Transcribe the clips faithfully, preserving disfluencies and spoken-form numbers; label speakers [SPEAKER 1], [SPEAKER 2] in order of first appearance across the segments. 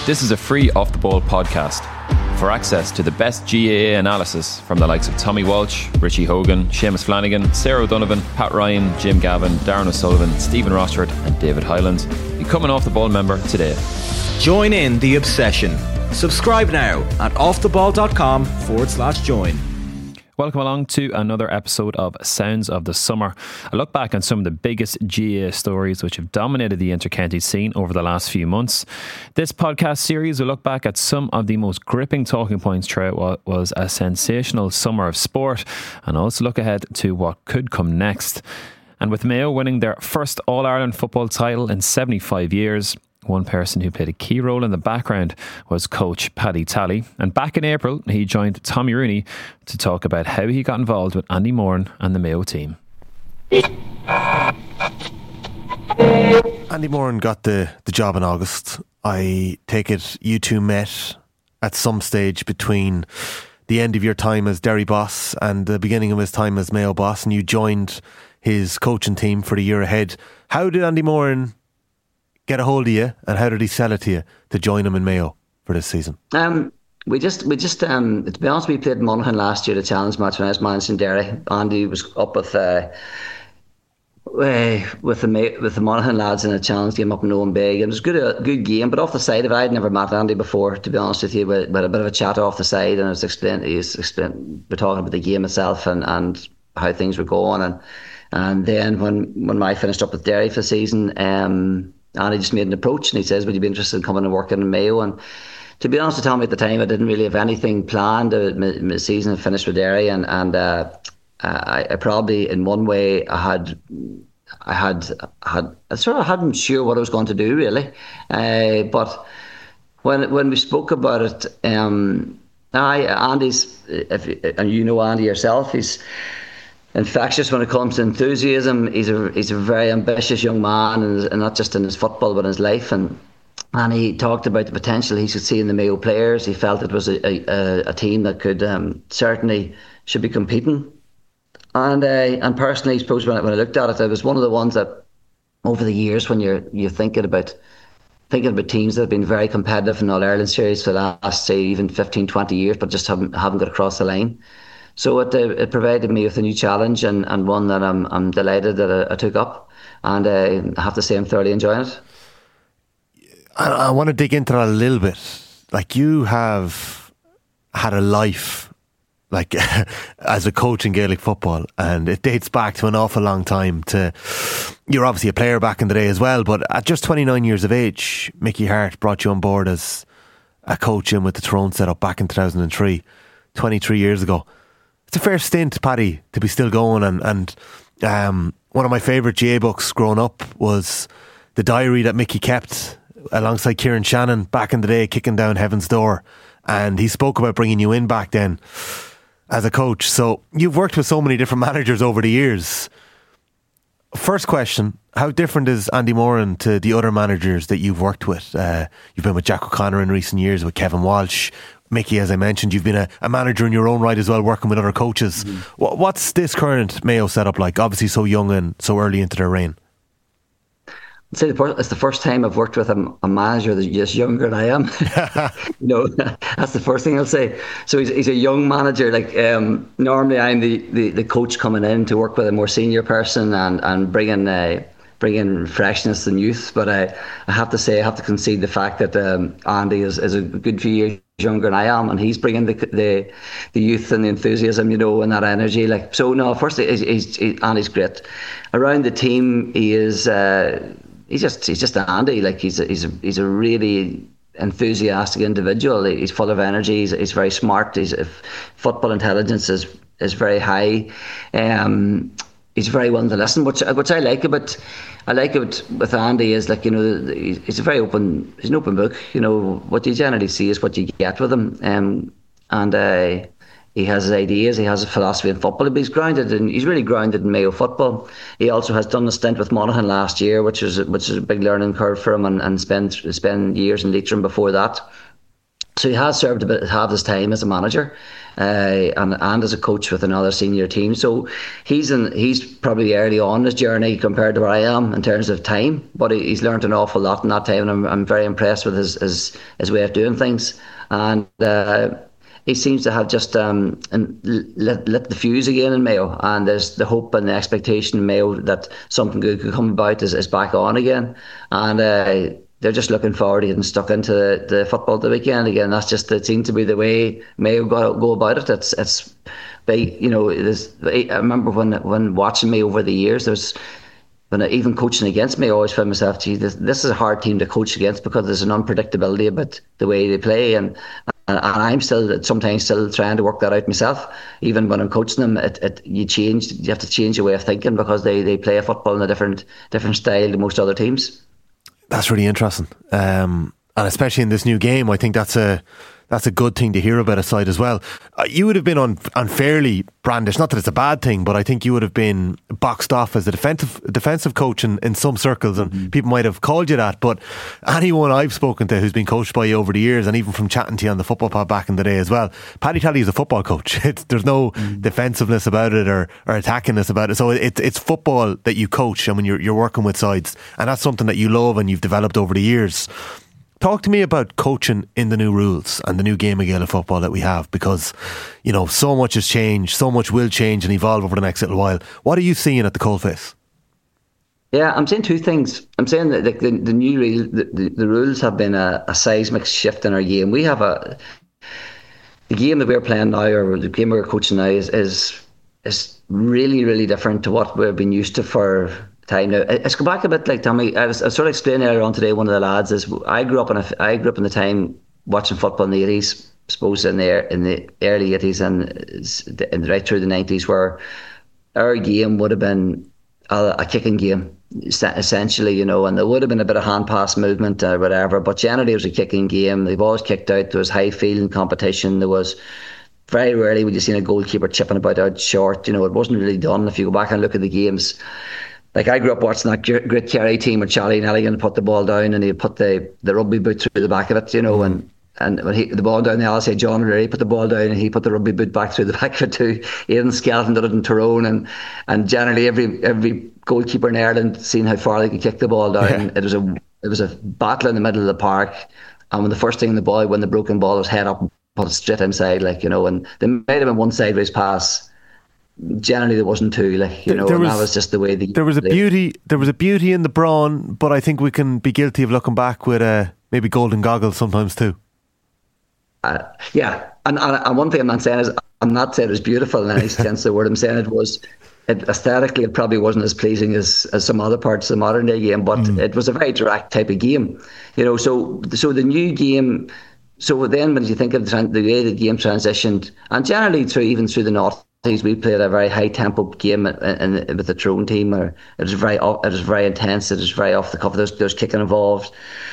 [SPEAKER 1] This is a free Off the Ball podcast. For access to the best G A A analysis from the likes of Tommy Walsh, Richie Hogan, Seamus Flanagan, Sarah O'Donovan, Pat Ryan, Jim Gavin, Darren O'Sullivan, Stephen Rossford and David Hyland, become an Off the Ball member today.
[SPEAKER 2] Join in the obsession. Subscribe now at offtheball.com forward slash join.
[SPEAKER 1] Welcome along to another episode of Sounds of the Summer. A look back on some of the biggest G A A stories which have dominated the inter-county scene over the last few months. This podcast series will look back at some of the most gripping talking points throughout what was a sensational summer of sport, and also look ahead to what could come next. And with Mayo winning their first All-Ireland football title in seventy-five years, one person who played a key role in the background was coach Paddy Talley. And back in April, he joined Tommy Rooney to talk about how he got involved with Andy Moran and the Mayo team.
[SPEAKER 3] Andy Moran got the, the job in August. I take it you two met at some stage between the end of your time as Derry boss and the beginning of his time as Mayo boss, and you joined his coaching team for the year ahead. How did Andy Moran get a hold of you, and how did he sell it to you to join him in Mayo for this season?
[SPEAKER 4] Um, we just, we just, um, to be honest, we played Monaghan last year, the challenge match when I was managing Derry. Andy was up with uh, uh, with the with the Monaghan lads in a challenge game up in Owen Bay. It was a good, a good game, but off the side of it, I'd never met Andy before, to be honest with you. We, we had a bit of a chat off the side, and I was explaining, he was explaining, we're talking about the game itself and, and how things were going, and and then when when I finished up with Derry for the season, um. And he just made an approach and he says, would you be interested in coming and working in Mayo? And to be honest, to tell me at the time, I didn't really have anything planned. My, my season had finished with Derry, and, and uh, I, I probably, in one way, I had, I had, had, I sort of hadn't sure what I was going to do, really. Uh, but when when we spoke about it, um, I, Andy's, if, and you know Andy yourself, he's infectious when it comes to enthusiasm. He's a he's a very ambitious young man, and, and not just in his football but in his life. And and he talked about the potential he should see in the Mayo players. He felt it was a a, a team that could um, certainly should be competing. And uh, and personally, I suppose when I, when I looked at it, it was one of the ones that over the years, when you're you're thinking about thinking about teams that have been very competitive in All Ireland series for the last, say, even fifteen, twenty years, but just haven't haven't got across the line. So it uh, it provided me with a new challenge, and, and one that I'm I'm delighted that I, I took up, and uh, I have to say I'm thoroughly enjoying it.
[SPEAKER 3] I, I want to dig into that a little bit. Like, you have had a life, like as a coach in Gaelic football, and it dates back to an awful long time. To you're obviously a player back in the day as well, but at just twenty-nine years of age, Mickey Hart brought you on board as a coach in with the Tyrone setup back in two thousand three, twenty-three years ago. It's a fair stint, Paddy, to be still going. And, and um, one of my favourite G A books growing up was the diary that Mickey kept alongside Kieran Shannon back in the day, kicking down Heaven's Door. And he spoke about bringing you in back then as a coach. So you've worked with so many different managers over the years. First question, how different is Andy Moran to the other managers that you've worked with? Uh, you've been with Jack O'Connor in recent years, with Kevin Walsh. Mickey, as I mentioned, you've been a, a manager in your own right as well, working with other coaches. Mm-hmm. What, what's this current Mayo setup like? Obviously so young and so early into their reign.
[SPEAKER 4] I'd say it's the first time I've worked with a, a manager that's just younger than I am. You know, that's the first thing I'll say. So he's, he's a young manager. Like um, normally I'm the, the, the coach coming in to work with a more senior person and, and bringing uh, bringing freshness and youth. But I, I have to say, I have to concede the fact that um, Andy is, is a good few years younger than I am, and he's bringing the the the youth and the enthusiasm, you know, and that energy. Like, so no, firstly, he's, he's, he's Andy's great. Around the team, he is uh, he's just he's just Andy. Like, he's a, he's a, he's a really enthusiastic individual. He's full of energy. He's, he's very smart. His football intelligence is is very high. Um, he's very willing to listen, which which I like about. I like it with Andy is, like, you know, he's a very open, he's an open book. You know, what you generally see is what you get with him. Um, and uh, he has his ideas, he has a philosophy in football, but he's grounded in, he's really grounded in Mayo football. He also has done a stint with Monaghan last year, which is which is a big learning curve for him, and, and spent spend years in Leitrim before that. So he has served a bit half his time as a manager uh, and and as a coach with another senior team. So he's in he's probably early on his journey compared to where I am in terms of time. But he, he's learned an awful lot in that time, and I'm I'm very impressed with his his, his way of doing things. And uh, he seems to have just um, lit, lit the fuse again in Mayo, and there's the hope and the expectation in Mayo that something good could come about is, is back on again. And uh, they're just looking forward to getting stuck into the, the football the weekend again. That's just, it seemed to be the way Mayo go, go about it. It's it's, they, you know, I remember when when watching Mayo over the years, there's when I, even coaching against me, I always found myself, gee, this, this is a hard team to coach against because there's an unpredictability about the way they play, and and, and I'm still sometimes still trying to work that out myself. Even when I'm coaching them, it, it you change, you have to change your way of thinking because they, they play a football in a different different style to most other teams.
[SPEAKER 3] That's really interesting, um, and especially in this new game, I think that's a that's a good thing to hear about a side as well. Uh, you would have been un- unfairly brandished, not that it's a bad thing, but I think you would have been boxed off as a defensive defensive coach in, in some circles, and mm-hmm. people might have called you that. But anyone I've spoken to who's been coached by you over the years, and even from chatting to you on the football pod back in the day as well, Paddy Tally is a football coach. It's, there's no mm-hmm. defensiveness about it or, or attackingness about it. So it's it's football that you coach, and when you're you're working with sides, and that's something that you love and you've developed over the years. Talk to me about coaching in the new rules and the new game of Gaelic football that we have, because, you know, so much has changed, so much will change and evolve over the next little while. What are you seeing at the coalface?
[SPEAKER 4] Yeah, I'm saying two things. I'm saying that the, the, the new the, the, the rules have been a, a seismic shift in our game. We have a the game that we're playing now, or the game we're coaching now, is is is really really different to what we've been used to for time now. Let's go back a bit. Like Tommy, I was, I was sort of explaining earlier on today. One of the lads is I grew up in a, I grew up in the time watching football in the eighties, I suppose in the in the early eighties and and right through the nineties, where our game would have been a, a kicking game essentially, you know, and there would have been a bit of hand pass movement or whatever, but generally it was a kicking game. They've always kicked out. There was high feeling competition. There was very rarely would you see a goalkeeper chipping about out short. You know, it wasn't really done. If you go back and look at the games. Like I grew up watching that great Kerry team where Charlie Nelligan put the ball down and he put the, the rugby boot through the back of it, you know, and and when he the ball down, they all say John O'Leary put the ball down and he put the rugby boot back through the back of it too. Aidan Skelton did it in Tyrone, and and generally every every goalkeeper in Ireland seen how far they could kick the ball down. Yeah. It was a it was a battle in the middle of the park, and when the first thing the boy when the broken ball was head up and put it straight inside, like, you know, and there might have been one sideways pass. Generally there wasn't two, like, you know,
[SPEAKER 3] there was,
[SPEAKER 4] and that was just the way the
[SPEAKER 3] there was a beauty there was a beauty in the brawn, but I think we can be guilty of looking back with uh, maybe golden goggles sometimes too.
[SPEAKER 4] Uh, yeah, and, and and one thing I'm not saying is I'm not saying it was beautiful in any sense of the word. I'm saying it was it, aesthetically it probably wasn't as pleasing as, as some other parts of the modern day game, but mm. it was a very direct type of game, you know. So so the new game. So then when you think of the, the way the game transitioned, and generally through even through the North. We played a very high tempo game in, in, with the Tyrone team. Or it was very, it was very intense. It was very off the cuff. There's, there's kicking involved,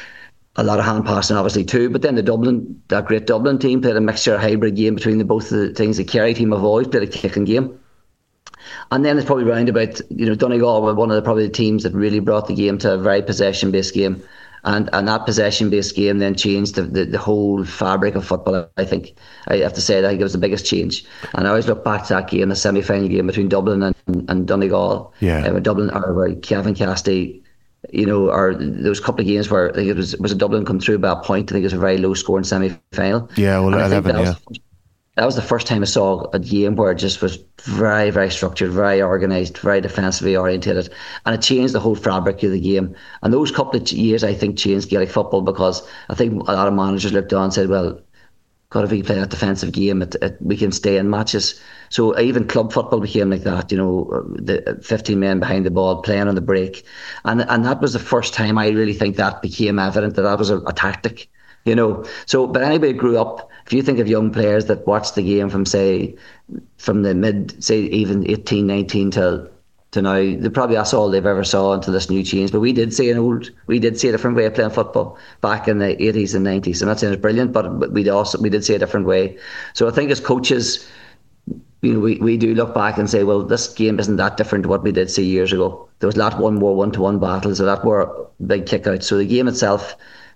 [SPEAKER 4] a lot of hand passing, obviously too. But then the Dublin, that great Dublin team, played a mixture, a hybrid game between the both of the things. The Kerry team have always played a kicking game, and then it's probably round about, you know, Donegal were one of the probably the teams that really brought the game to a very possession based game. And and that possession-based game then changed the, the, the whole fabric of football, I think. I have to say that I think it was the biggest change. And I always look back to that game, the semi-final game between Dublin and, and Donegal. Yeah. Uh, where Dublin, or where Kevin Cassidy, you know, or there was a couple of games where I think it was was a Dublin come through by a point. I think it was a very low-scoring semi-final. Yeah, well, eleven, yeah. Was, that was the first time I saw a game where it just was very, very structured, very organised, very defensively orientated, and it changed the whole fabric of the game. And those couple of years, I think, changed Gaelic football, because I think a lot of managers looked on and said, well, God, if we play that defensive game, it, it, we can stay in matches. So even club football became like that, you know, the fifteen men behind the ball, playing on the break. And and that was the first time I really think that became evident, that that was a, a tactic, you know. So, but anybody who grew up, if you think of young players that watched the game from, say, from the mid, say, even eighteen, nineteen till to now, they probably that's all they've ever saw until this new change. But we did see an old, we did see a different way of playing football back in the eighties and nineties. I'm not saying it's brilliant, but we also we did see a different way. So I think as coaches, you know, we, we do look back and say, well, this game isn't that different to what we did see years ago. There was a lot one more one to one battles, a lot more big kickouts. So the game itself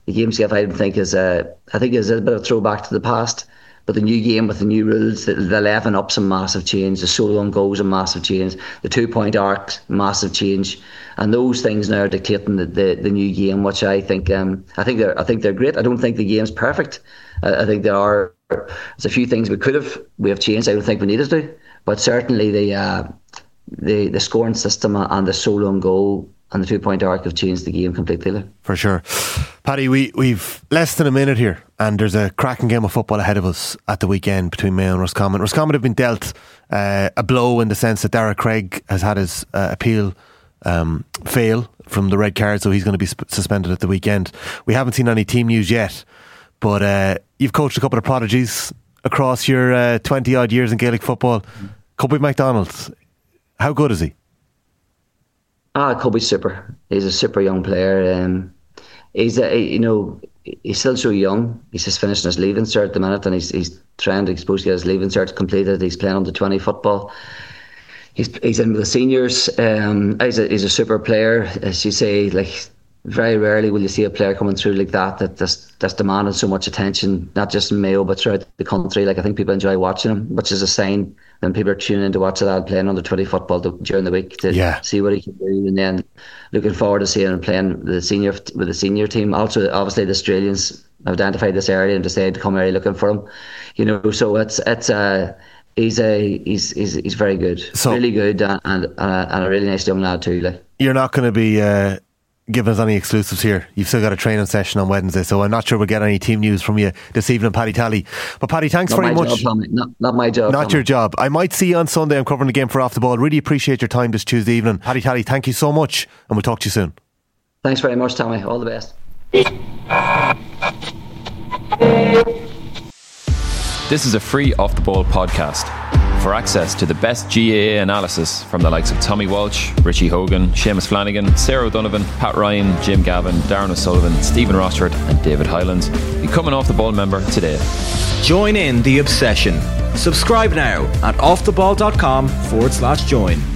[SPEAKER 4] the game scale I don't think is a, I think is a bit of a throwback to the past. But the new game with the new rules, the, the eleven up's a massive change, the solo on goals a massive change, the two point arc massive change, and those things now are dictating the, the, the new game, which I think um I think they're I think they're great. I don't think the game's perfect. I, I think there are there's a few things we could have we have changed. I don't think we needed to, but certainly the uh, the the scoring system and the solo on goal and the two point arc have changed the game completely.
[SPEAKER 3] For sure. Paddy, we, we've less than a minute here, and there's a cracking game of football ahead of us at the weekend between Mayo and Roscommon. Roscommon have been dealt uh, a blow in the sense that Dara Craig has had his uh, appeal um, fail from the red card, so he's going to be sp- suspended at the weekend. We haven't seen any team news yet, but uh, you've coached a couple of prodigies across your uh, twenty odd years in Gaelic football. Cubby MacDonald, how good is he?
[SPEAKER 4] Ah, Cubby's super. He's a super young player. Um, he's a, you know he's still so young. He's just finishing his leaving cert at the minute, and he's he's trying to supposed to get his leaving cert completed. He's playing under twenty football. He's he's in with the seniors. Um, he's a he's a super player. As you say, like very rarely will you see a player coming through like that that that's, that's demanding so much attention, not just in Mayo but throughout the country. Like I think people enjoy watching him, which is a sign when people are tuning in to watch a lad playing under twenty football to, during the week to
[SPEAKER 3] yeah.
[SPEAKER 4] see what he can do, and then looking forward to seeing him playing with the senior with the senior team. Also, obviously, the Australians have identified this area and decided to come early looking for him. You know, so it's it's uh, he's a he's he's he's very good, so, really good, and and, uh, and a really nice young lad too. Like
[SPEAKER 3] you're not going to be Uh giving us any exclusives here. You've still got a training session on Wednesday, so I'm not sure we'll get any team news from you this evening, Paddy Tally. But Paddy, thanks
[SPEAKER 4] not
[SPEAKER 3] very
[SPEAKER 4] my
[SPEAKER 3] much.
[SPEAKER 4] Job, not, not my job.
[SPEAKER 3] Not
[SPEAKER 4] Tommy.
[SPEAKER 3] your job. I might see you on Sunday. I'm covering the game for Off the Ball. Really appreciate your time this Tuesday evening. Paddy Tally, thank you so much, and we'll talk to you soon.
[SPEAKER 4] Thanks very much, Tommy. All the best.
[SPEAKER 1] This is a free Off the Ball podcast. For access to the best G A A analysis from the likes of Tommy Walsh, Richie Hogan, Seamus Flanagan, Sarah O'Donovan, Pat Ryan, Jim Gavin, Darren O'Sullivan, Stephen Rochford and David Hyland, become an Off the Ball member today.
[SPEAKER 2] Join in the obsession. Subscribe now at offtheball.com forward slash join.